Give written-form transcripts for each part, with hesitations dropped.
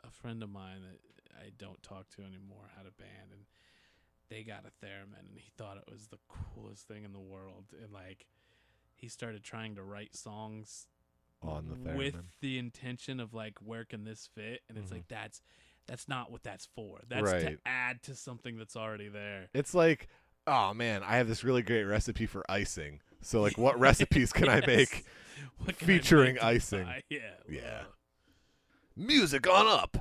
a friend of mine that I don't talk to anymore had a band, and they got a theremin, and he thought it was the coolest thing in the world. And like, he started trying to write songs on the theremin with the intention of like, where can this fit? And it's like, that's not what that's for. That's Right. to add to something that's already there. It's like, oh man, I have this really great recipe for icing. So like, what recipes can I make What can I featuring make to icing? buy? Yeah. Yeah. Music on up.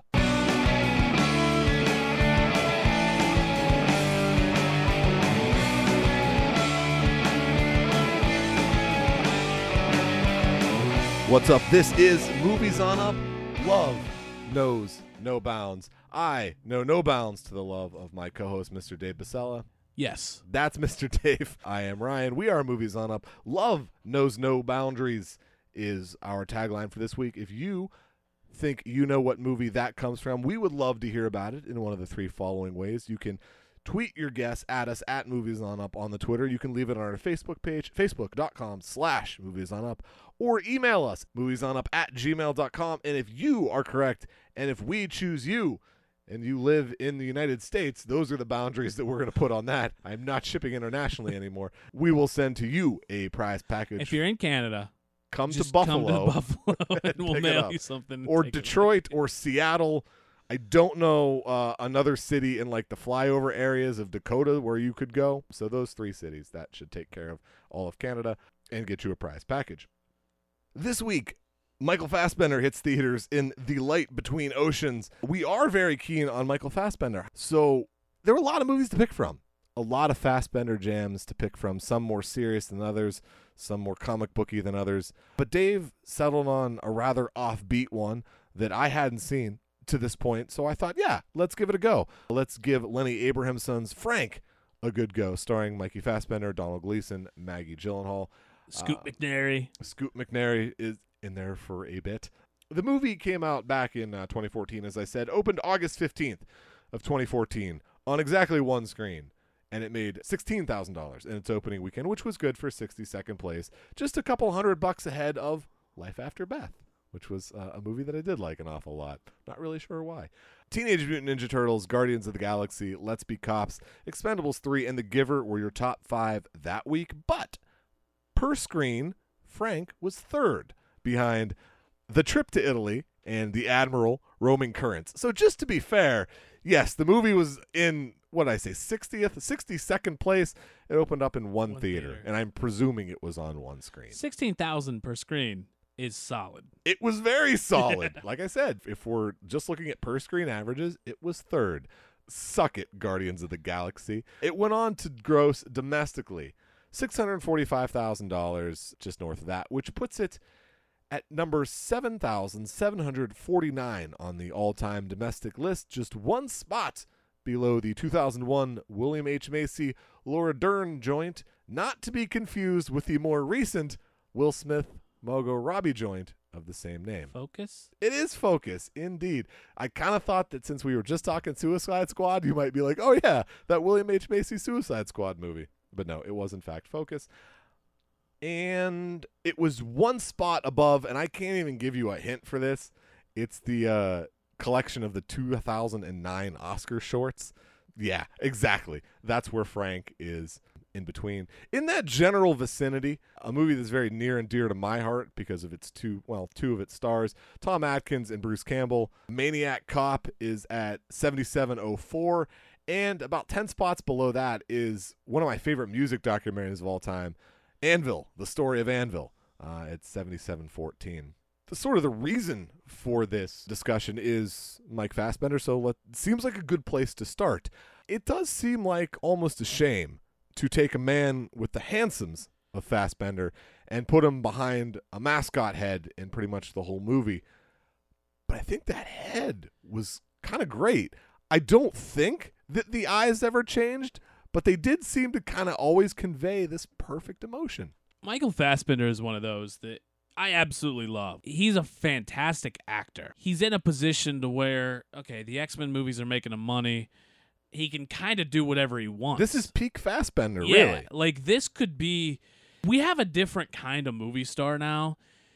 What's up? This is Movies on Up. Love knows no bounds. I know no bounds to the love of my co-host, Mr. Dave Basella. Yes. That's Mr. Dave. I am Ryan. We are Movies on Up. Love knows no boundaries is our tagline for this week. If you think you know what movie that comes from, we would love to hear about it in one of the three following ways. You can tweet your guess at us at Movies on Up on the Twitter. You can leave it on our Facebook page, facebook.com/moviesonup, or email us, moviesonup@gmail.com. And if you are correct, and if we choose you, and you live in the United States, those are the boundaries that we're going to put on that. I'm not shipping internationally anymore. We will send to you a prize package. If you're in Canada, come just to Buffalo, come to Buffalo and we'll pick it mail up. you something. or Take it. Detroit or Seattle. I don't know another city in like the flyover areas of Dakota where you could go. So those three cities, that should take care of all of Canada and get you a prize package. This week, Michael Fassbender hits theaters in The Light Between Oceans. We are very keen on Michael Fassbender. So there were a lot of movies to pick from. A lot of Fassbender jams to pick from, some more serious than others, some more comic booky than others. But Dave settled on a rather offbeat one that I hadn't seen to this point, so I thought, yeah, let's give it a go. Let's give Lenny Abrahamson's Frank a good go, starring Mikey Fassbender, Donald Gleason, Maggie Gyllenhaal. Scoot McNairy. Scoot McNairy is in there for a bit. The movie came out back in 2014, as I said, opened August 15th of 2014 on exactly one screen, and it made $16,000 in its opening weekend, which was good for 62nd place, just a couple $100 ahead of Life After Beth, which was a movie that I did like an awful lot. Not really sure why. Teenage Mutant Ninja Turtles, Guardians of the Galaxy, Let's Be Cops, Expendables 3, and The Giver were your top 5 that week, but per screen, Frank was third behind The Trip to Italy and The Admiral, Roaming Currents. So just to be fair, yes, the movie was in, 62nd place. It opened up in one theater, and I'm presuming it was on one screen. 16,000 per screen is solid. It was very solid. Like I said, if we're just looking at per screen averages, it was third. Suck it, Guardians of the Galaxy. It went on to gross domestically $645,000, just north of that, which puts it at number 7,749 on the all-time domestic list, just one spot below the 2001 William H. Macy, Laura Dern joint, not to be confused with the more recent Will Smith, Margot Robbie joint of the same name. Focus? It is Focus, indeed. I kind of thought that since we were just talking Suicide Squad, you might be like, oh yeah, that William H. Macy Suicide Squad movie. But no, it was in fact Focus. And it was one spot above, and I can't even give you a hint for this. It's the collection of the 2009 Oscar shorts. Yeah, exactly. That's where Frank is in between. In that general vicinity, a movie that's very near and dear to my heart because of its two of its stars, Tom Atkins and Bruce Campbell. Maniac Cop is at 7704, and about 10 spots below that is one of my favorite music documentaries of all time, Anvil, The Story of Anvil, at 7714. The reason for this discussion is Mike Fassbender, so it seems like a good place to start. It does seem like almost a shame to take a man with the handsomes of Fassbender and put him behind a mascot head in pretty much the whole movie. But I think that head was kind of great. I don't think that the eyes ever changed, but they did seem to kind of always convey this perfect emotion. Michael Fassbender is one of those that I absolutely love. He's a fantastic actor. He's in a position to where, okay, the X-Men movies are making him money. He can kind of do whatever he wants. This is peak Fassbender, yeah, really. like this could be, we have a different kind of movie star now.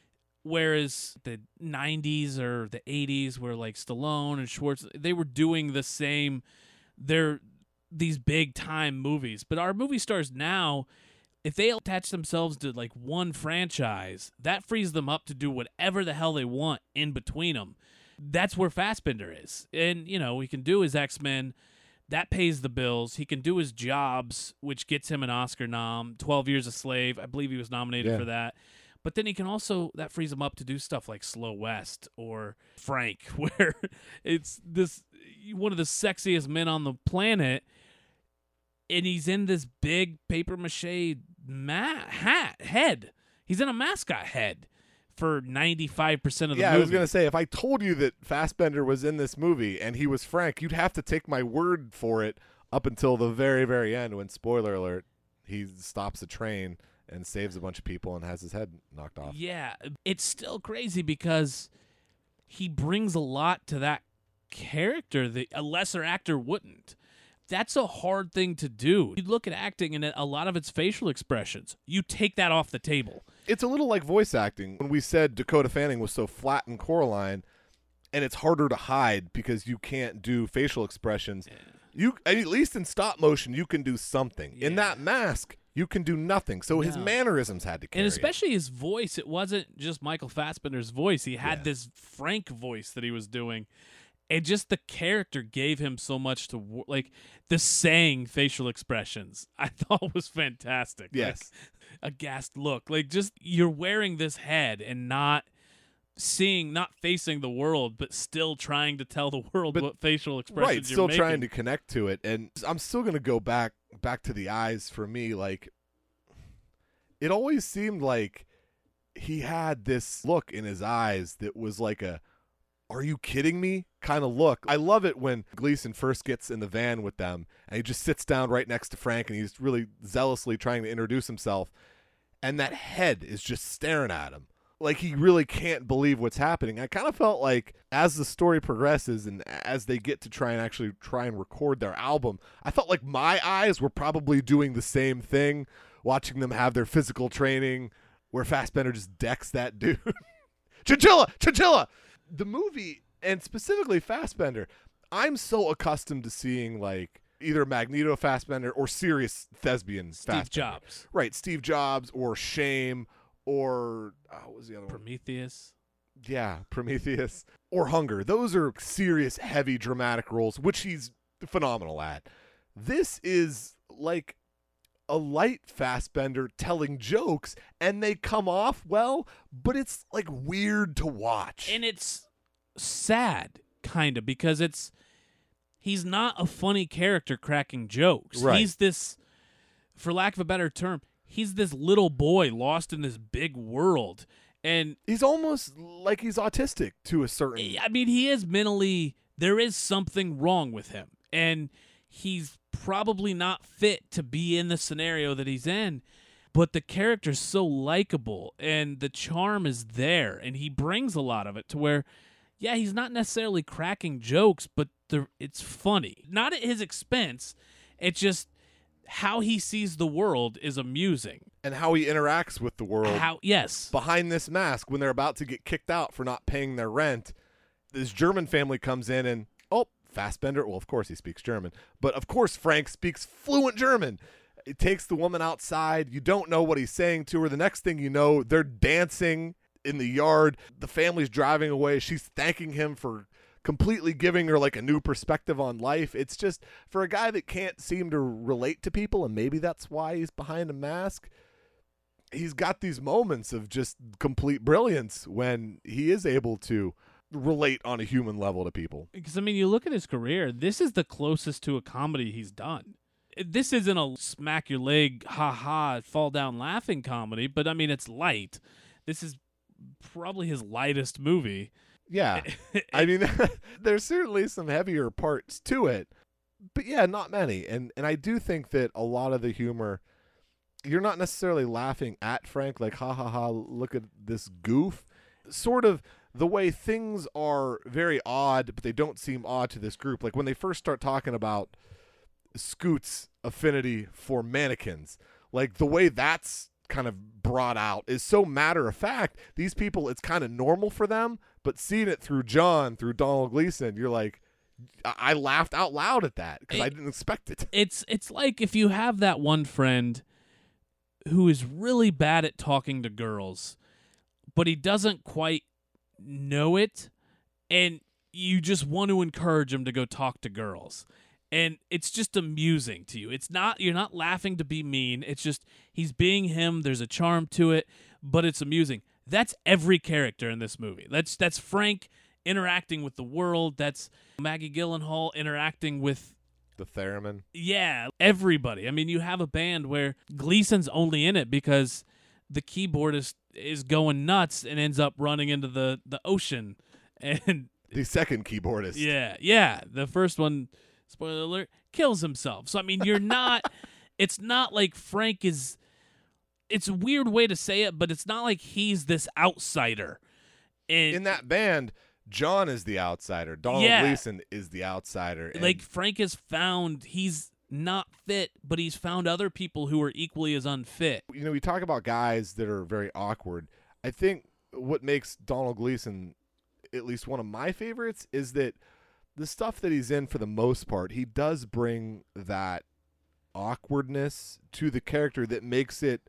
Whereas the 90s or the 80s where like Stallone and Schwartz, they were doing the same, these big time movies. But our movie stars now, if they attach themselves to like one franchise, that frees them up to do whatever the hell they want in between them. That's where Fassbender is. And, you know, he can do his X-Men. That pays the bills. He can do his Jobs, which gets him an Oscar nom. 12 Years a Slave. I believe he was nominated for that. But then he can also, that frees him up to do stuff like Slow West or Frank, where it's this one of the sexiest men on the planet, and he's in this big papier-mâché head. He's in a mascot head for 95% of the movie. Yeah, I was going to say, if I told you that Fassbender was in this movie and he was Frank, you'd have to take my word for it up until the very, very end when, spoiler alert, he stops a train and saves a bunch of people and has his head knocked off. Yeah, it's still crazy because he brings a lot to that character that a lesser actor wouldn't. That's a hard thing to do. You look at acting and a lot of its facial expressions. You take that off the table. It's a little like voice acting. When we said Dakota Fanning was so flat and Coraline, and it's harder to hide because you can't do facial expressions. You, at least in stop motion, you can do something. In that mask, you can do nothing. So his mannerisms had to carry and especially his voice. It wasn't just Michael Fassbender's voice. He had this Frank voice that he was doing. And just the character gave him so much to, like, the saying facial expressions, I thought was fantastic. Yes. Like, a gassed look. Like, just, you're wearing this head and not facing the world, but still trying to tell the world what facial expressions you're making. Trying to connect to it. And I'm still going to go back to the eyes for me. Like, it always seemed like he had this look in his eyes that was like a, are you kidding me kind of look. I love it when Gleason first gets in the van with them and he just sits down right next to Frank and he's really zealously trying to introduce himself. And that head is just staring at him. Like he really can't believe what's happening. I kind of felt like as the story progresses and as they get to try and record their album, I felt like my eyes were probably doing the same thing, watching them have their physical training where Fassbender just decks that dude. Chinchilla! The movie, and specifically Fassbender, I'm so accustomed to seeing like either Magneto Fassbender or serious thespian Fassbender. Steve Jobs. Right, Steve Jobs or Shame or what was the other one? Prometheus. Yeah, Prometheus. Or Hunger. Those are serious, heavy, dramatic roles, which he's phenomenal at. This is like a light Fassbender telling jokes, and they come off well, but it's like weird to watch. And it's sad, kind of, because he's not a funny character cracking jokes. Right. He's this, for lack of a better term, he's this little boy lost in this big world. And he's almost like he's autistic to a certain... I mean, he is mentally... There is something wrong with him. And he's probably not fit to be in the scenario that he's in. But the character's so likable, and the charm is there, and he brings a lot of it to where, yeah, he's not necessarily cracking jokes, but it's funny. Not at his expense. It's just... how he sees the world is amusing. And how he interacts with the world. Yes. Behind this mask, when they're about to get kicked out for not paying their rent, this German family comes in and, Fassbender, well, of course he speaks German, but of course Frank speaks fluent German. He takes the woman outside. You don't know what he's saying to her. The next thing you know, they're dancing in the yard. The family's driving away. She's thanking him for completely giving her like a new perspective on life. It's just, for a guy that can't seem to relate to people, and maybe that's why he's behind a mask, he's got these moments of just complete brilliance when he is able to relate on a human level to people. Because, I mean, you look at his career, this is the closest to a comedy he's done. This isn't a smack your leg, ha-ha, fall down laughing comedy, but, I mean, it's light. This is probably his lightest movie. Yeah. I mean, there's certainly some heavier parts to it, but yeah, not many. And I do think that a lot of the humor, you're not necessarily laughing at Frank, like, ha ha ha, look at this goof. Sort of the way things are very odd, but they don't seem odd to this group. Like when they first start talking about Scoot's affinity for mannequins, like the way that's kind of brought out is so matter of fact. These people, it's kind of normal for them, but seeing it through John, through Donald Gleason, you're like, I laughed out loud at that because I didn't expect it. It's like if you have that one friend who is really bad at talking to girls, but he doesn't quite know it, and you just want to encourage him to go talk to girls. And it's just amusing to you. You're not laughing to be mean. It's just he's being him. There's a charm to it, but it's amusing. That's every character in this movie. That's Frank interacting with the world. That's Maggie Gyllenhaal interacting with The theremin. Yeah, everybody. I mean, you have a band where Gleason's only in it because the keyboardist is going nuts and ends up running into the ocean. And the second keyboardist. Yeah. The first one, spoiler alert, kills himself. So, I mean, you're not, it's not like Frank is, it's a weird way to say it, but it's not like he's this outsider. And in that band, John is the outsider. Donald Gleason is the outsider. Like, Frank has found he's not fit, but he's found other people who are equally as unfit. You know, we talk about guys that are very awkward. I think what makes Donald Gleason at least one of my favorites is that the stuff that he's in, for the most part, he does bring that awkwardness to the character that makes it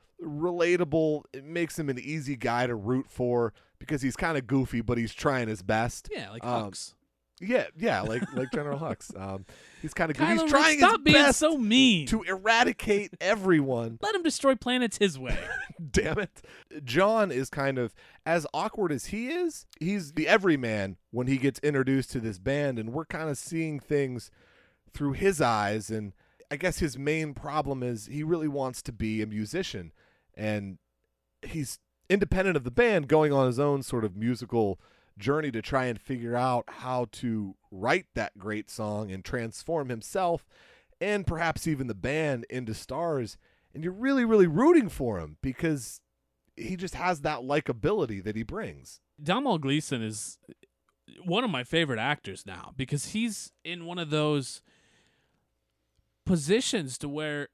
relatable. It makes him an easy guy to root for because he's kind of goofy, but he's trying his best. Yeah, like Hux. Yeah, like General Hux. He's kind of goofy. Kylo He's trying stop his being best so mean. to eradicate everyone. Let him destroy planets his way. Damn it. John is kind of, as awkward as he is, he's the everyman when he gets introduced to this band, and we're kind of seeing things through his eyes. And I guess his main problem is he really wants to be a musician, and he's independent of the band, going on his own sort of musical journey to try and figure out how to write that great song and transform himself and perhaps even the band into stars. And you're really, really rooting for him because he just has that likability that he brings. Domhnall Gleeson is one of my favorite actors now because he's in one of those positions to where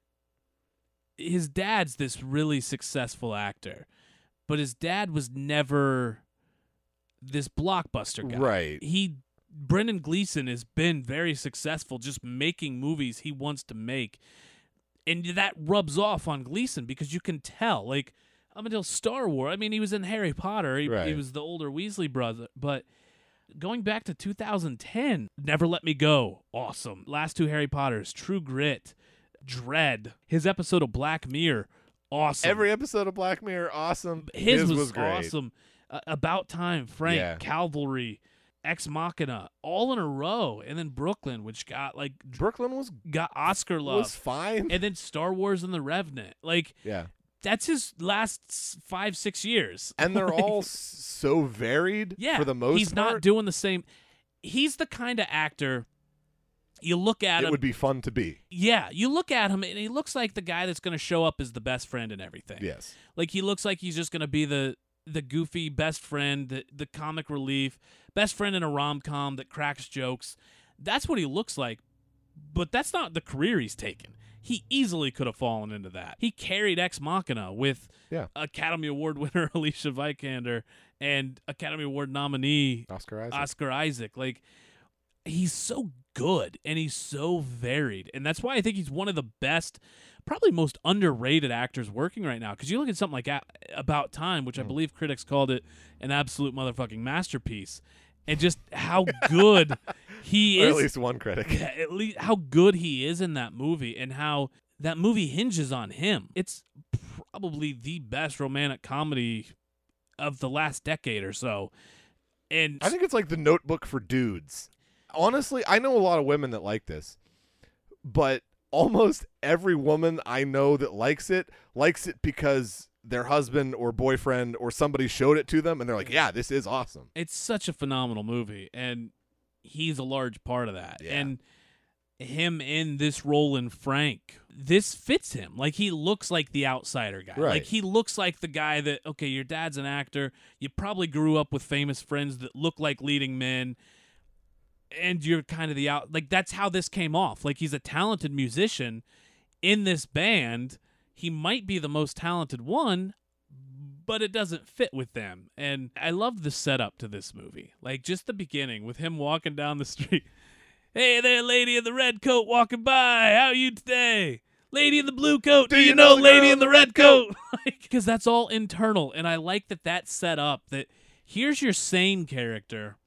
his dad's this really successful actor, but his dad was never this blockbuster guy. Right. Brendan Gleeson has been very successful just making movies he wants to make. And that rubs off on Gleeson because you can tell, like, up until Star Wars, I mean, he was in Harry Potter. He was the older Weasley brother. But going back to 2010, Never Let Me Go, awesome. Last two Harry Potters, True Grit, Dread. His episode of Black Mirror, awesome. Every episode of Black Mirror, awesome. His was great. awesome. About Time, Frank, Calvary, Ex Machina, all in a row. And then Brooklyn, which got got Oscar love. Was fine. And then Star Wars and The Revenant. Like, that's his last 5-6 years. And they're all so varied for the most part. He's not doing the same. He's the kind of actor you look at him. It would be fun to be. Yeah, you look at him and he looks like the guy that's going to show up as the best friend and everything. Yes. Like, he looks like he's just going to be the goofy best friend, the comic relief, best friend in a rom-com that cracks jokes. That's what he looks like, but that's not the career he's taken. He easily could have fallen into that. He carried Ex Machina with Academy Award winner Alicia Vikander and Academy Award nominee Oscar Isaac. Like, he's so good and he's so varied, and that's why I think he's one of the best, probably most underrated actors working right now. Because you look at something like About Time, which I believe critics called it an absolute motherfucking masterpiece, and just how good he is. Or at least one critic. Yeah, at least how good he is in that movie, and how that movie hinges on him. It's probably the best romantic comedy of the last decade or so. And I think it's like The Notebook for dudes. Honestly, I know a lot of women that like this, but almost every woman I know that likes it because their husband or boyfriend or somebody showed it to them, and they're like, yeah, this is awesome. It's such a phenomenal movie, and he's a large part of that. Yeah. And him in this role in Frank, this fits him. Like, he looks like the outsider guy. Right. Like, he looks like the guy that, okay, your dad's an actor, you probably grew up with famous friends that look like leading men, and you're kind of like, that's how this came off. Like, he's a talented musician in this band. he might be the most talented one, but it doesn't fit with them. And I love the setup to this movie. Like, just the beginning with him walking down the street. Hey there, lady in the red coat walking by. How are you today? Lady in the blue coat. Do you know lady in the red coat? Because that's all internal. And I like that that's set up. That here's your sane character,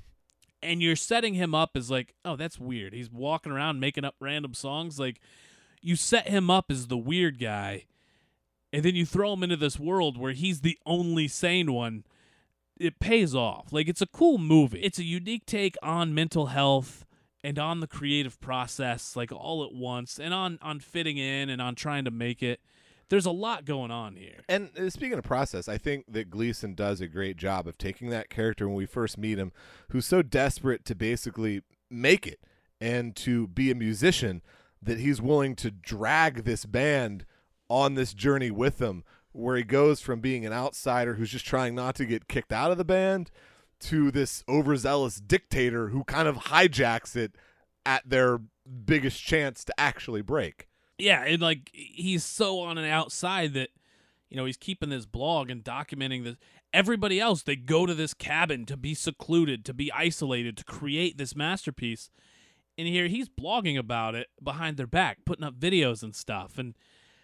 and you're setting him up as like, oh, that's weird. He's walking around making up random songs. Like, you set him up as the weird guy, and then you throw him into this world where he's the only sane one. It pays off. Like, it's a cool movie. It's a unique take on mental health and on the creative process, like, all at once, and on fitting in and on trying to make it. There's a lot going on here. And speaking of process, I think that Gleason does a great job of taking that character when we first meet him, who's so desperate to basically make it and to be a musician that he's willing to drag this band on this journey with him, where he goes from being an outsider who's just trying not to get kicked out of the band to this overzealous dictator who kind of hijacks it at their biggest chance to actually break. Yeah, and like, he's so on an outside that, you know, he's keeping this blog and documenting this. Everybody else, they go to this cabin to be secluded, to be isolated, to create this masterpiece. And here he's blogging about it behind their back, putting up videos and stuff, and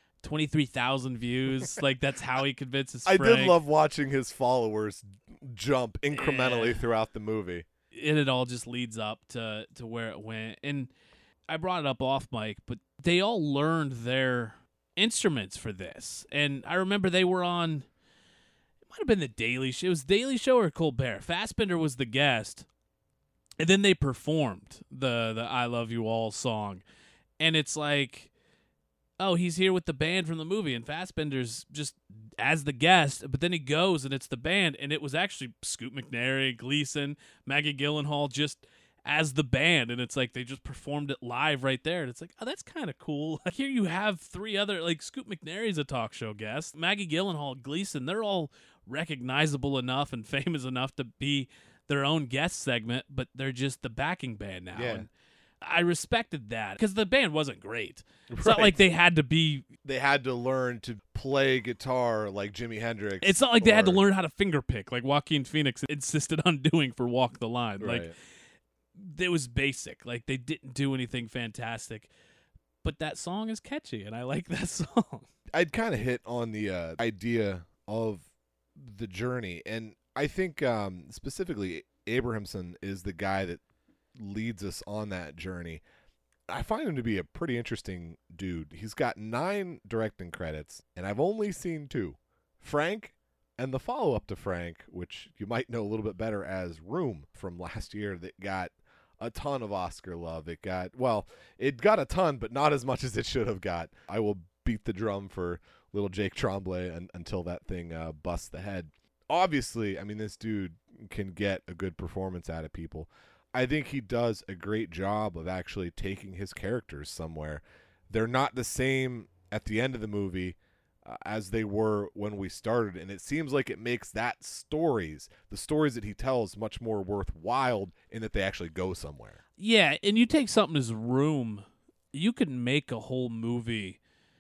23,000 views. Like, that's how he convinces Frank. I did love watching his followers jump incrementally throughout the movie. And it all just leads up to where it went. And I brought it up off mic, but they all learned their instruments for this. And I remember they were on, it might have been the Daily Show. It was Daily Show or Colbert. Fassbender was the guest. And then they performed the I Love You All song. And it's like, oh, he's here with the band from the movie, and Fassbender's just as the guest, but then he goes and it's the band, and it was actually Scoot McNairy, Gleason, Maggie Gyllenhaal just as the band, and it's like they just performed it live right there, and it's like, oh, that's kind of cool. Here you have three other, like, Scoot McNairy's a talk show guest, Maggie Gyllenhaal, Gleason, they're all recognizable enough and famous enough to be their own guest segment, but they're just the backing band now. Yeah. And I respected that because the band wasn't great. It's Right. not like they had to be. They had to learn to play guitar like Jimi Hendrix. It's not like they had to or- learn how to finger pick like Joaquin Phoenix insisted on doing for Walk the Line. Right. Like, it was basic. Like, they didn't do anything fantastic. But that song is catchy, and I like that song. I'd kind of hit on the idea of the journey, and I think specifically Abrahamson is the guy that leads us on that journey. I find him to be a pretty interesting dude. He's got 9 directing credits, and I've only seen 2. Frank and the follow-up to Frank, which you might know a little bit better as Room from last year, that got a ton of Oscar love. It got a ton, but not as much as it should have got. I will beat the drum for little Jake Tremblay until that thing busts the head. Obviously, I mean, this dude can get a good performance out of people. I think he does a great job of actually taking his characters somewhere. They're not the same at the end of the movie as they were when we started, and it seems like it makes the stories that he tells, much more worthwhile in that they actually go somewhere. Yeah, and you take something as Room, you could make a whole movie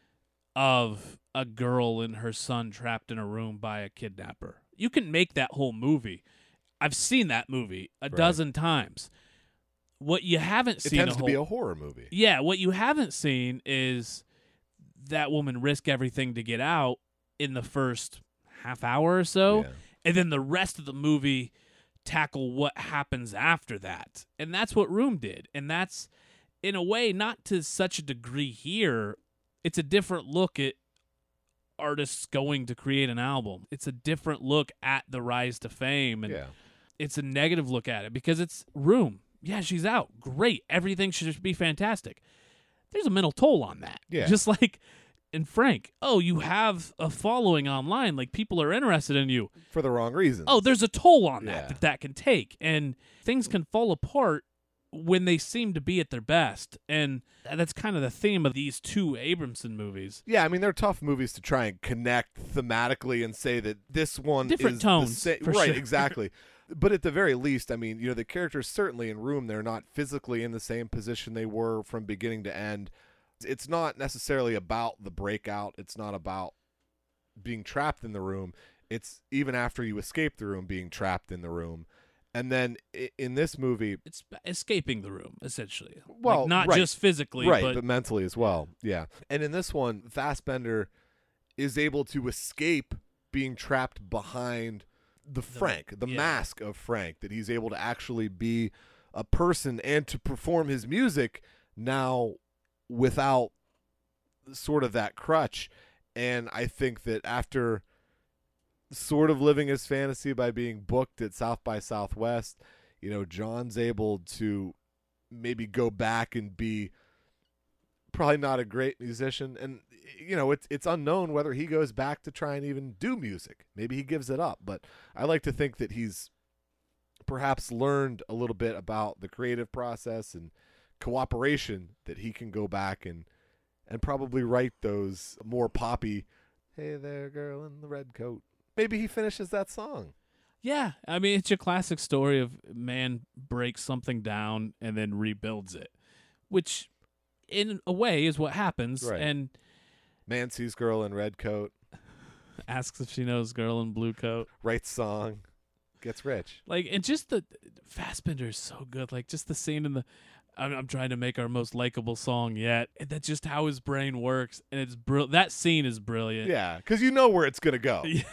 of a girl and her son trapped in a room by a kidnapper. You can make that whole movie. I've seen that movie a dozen times. What you haven't seen, it tends to be a horror movie. Yeah, what you haven't seen is that woman risk everything to get out in the first half hour or so, Yeah. and then the rest of the movie tackle what happens after that. And that's what Room did. And that's, in a way, not to such a degree here. It's a different look at artists going to create an album. It's a different look at the rise to fame, and Yeah. it's a negative look at it because it's Room. Yeah, she's out. Great. Everything should just be fantastic. There's a mental toll on that. Yeah. Just like in Frank. Oh, you have a following online. Like, people are interested in you. For the wrong reasons. Oh, there's a toll on that Yeah. that can take. And things can fall apart when they seem to be at their best. And that's kind of the theme of these 2 Abramson movies. Yeah, I mean, they're tough movies to try and connect thematically and say that this one Different is tones, the for right, sure. exactly. But at the very least, I mean, the characters certainly in Room, they're not physically in the same position they were from beginning to end. It's not necessarily about the breakout. It's not about being trapped in the room. It's even after you escape the room, being trapped in the room. And then in this movie, It's escaping the room, essentially. Well, Like, not right. just physically, right, but but mentally as well. Yeah. And in this one, Fassbender is able to escape being trapped behind the yeah. mask of Frank, that he's able to actually be a person and to perform his music now without sort of that crutch. And I think that after sort of living his fantasy by being booked at South by Southwest, John's able to maybe go back and be probably not a great musician. And, it's unknown whether he goes back to try and even do music. Maybe he gives it up. But I like to think that he's perhaps learned a little bit about the creative process and cooperation, that he can go back and probably write those more poppy, "Hey there, girl in the red coat." Maybe he finishes that song. yeah, I mean, it's your classic story of man breaks something down and then rebuilds it, which in a way is what happens. Right. And Man sees girl in red coat, asks if she knows girl in blue coat. writes song, gets rich. Like, and just the Fassbender is so good. Like, just the scene in the, I'm trying to make our most likable song yet, and that's just how his brain works, and it's that scene is brilliant. Yeah, because you know where it's going to go. Yeah.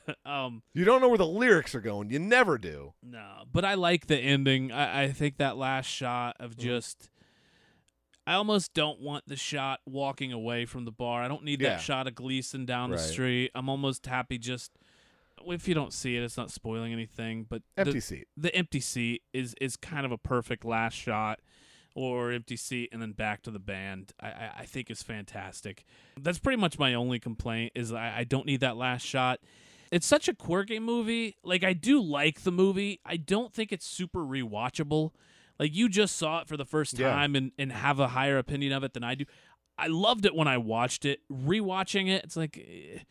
You don't know where the lyrics are going. You never do. No, but I like the ending. I think that last shot of just, I almost don't want the shot walking away from the bar. I don't need Yeah. that shot of Gleason down the Right. street. I'm almost happy just, if you don't see it, it's not spoiling anything, but Empty seat. the empty seat is kind of a perfect last shot, or empty seat and then back to the band. I think is fantastic. That's pretty much my only complaint, is I don't need that last shot. It's such a quirky movie. Like, I do like the movie. I don't think it's super rewatchable. Like, you just saw it for the first Yeah. time and have a higher opinion of it than I do. I loved it when I watched it. Rewatching it, it's like,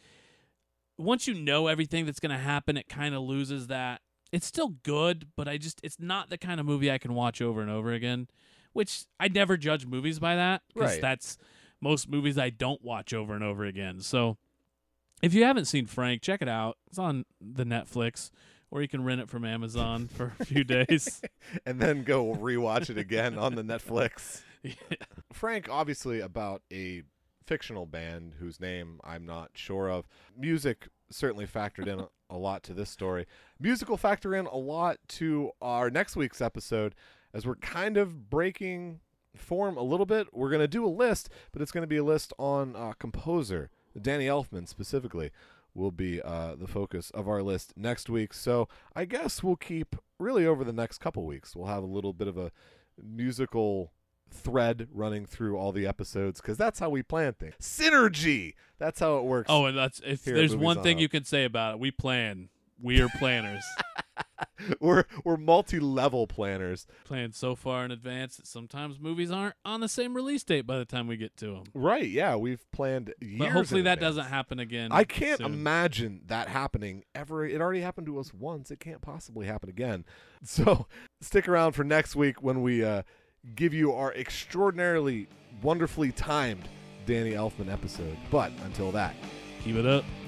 once you know everything that's going to happen, it kind of loses that. It's still good, but it's not the kind of movie I can watch over and over again, which I never judge movies by that, because Right. that's most movies I don't watch over and over again. So if you haven't seen Frank, check it out. It's on the Netflix, or you can rent it from Amazon for a few days. And then go rewatch it again on the Netflix. Yeah. Frank, obviously about a fictional band whose name I'm not sure of. Music certainly factored in a lot to this story. Music will factor in a lot to our next week's episode, as we're kind of breaking form a little bit. We're going to do a list, but it's going to be a list on composer. Danny Elfman specifically will be the focus of our list next week. So I guess we'll keep, really over the next couple weeks, we'll have a little bit of a musical thread running through all the episodes, because that's how we plan things. Synergy! That's how it works. Oh, and that's, if Here at there's Movies one On thing Up. you can say about it, we plan. We are planners. We're multi-level planners. Plan so far in advance that sometimes movies aren't on the same release date by the time we get to them. Right, yeah, we've planned years. But hopefully in that advance. doesn't happen again. I can't soon. imagine that happening ever. It already happened to us once. It can't possibly happen again. So stick around for next week when we give you our extraordinarily, wonderfully timed Danny Elfman episode. But until that, Keep it up.